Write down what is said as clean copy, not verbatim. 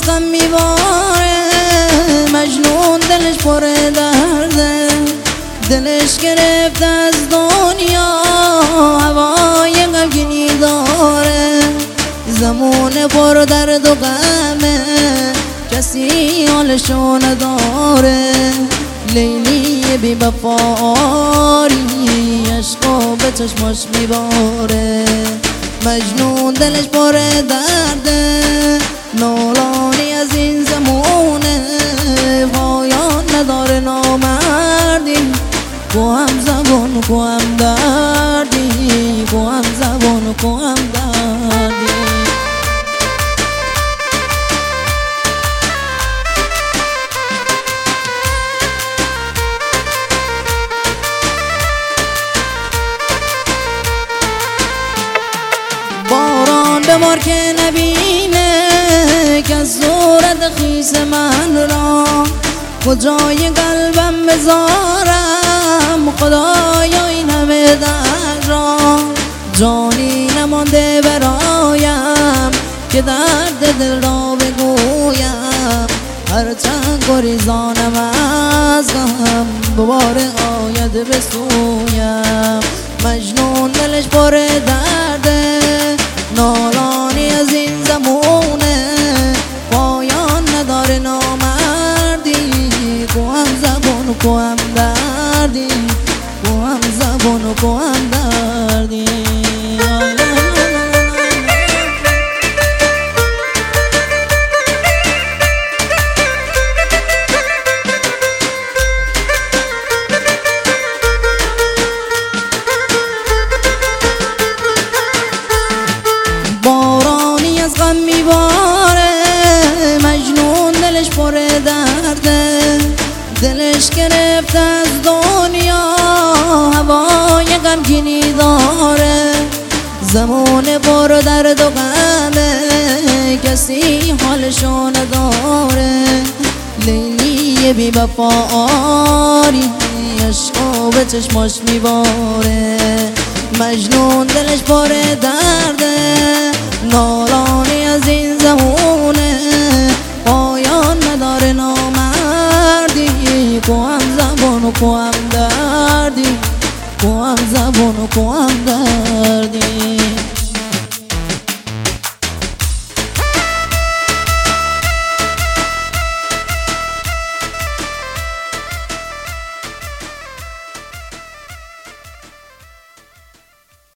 غم میباره، مجنون دلش پر درده، دلش گرفت از دنیا هوای غمگینی داره. زمان پر درد و غمه، کسی حالشو نداره. لیلی بی وفایی عشقو به چشماش میباره، مجنون دلش پر درده، نالانی از این زمونه، پایان نداره نامردی، کو هم زبون کو هم دردی، کو هم زبون کو هم دردی. باران ببار که نبینه که از صورت خیس من را، کجای قلبم بذارم خدایا این همه درد را. جانی نمانده برایم که درد دل را بگویم، هرچند گریزانم از غم دوباره آید به سویم. مجنون دلش پر درده، نالانی از این زمونه، پایان نداره نامردی، کو هم زبون کو هم دردی، کو هم زبون کو هم دردی. بارانی از غم میباره، مجنون دلش پر درده، دلش گرفت از دنیا هوای غمگینی داره. زمان پر درد و غمه، کسی حالشو نداره. لیلی بی وفایی عشقو به چشماش میباره، مجنون دلش پر درده، نالانی از این زمونه، پایان نداره نامردی، کو هم زبون و کو هم دردی، کو هم زبون و کو هم دردی.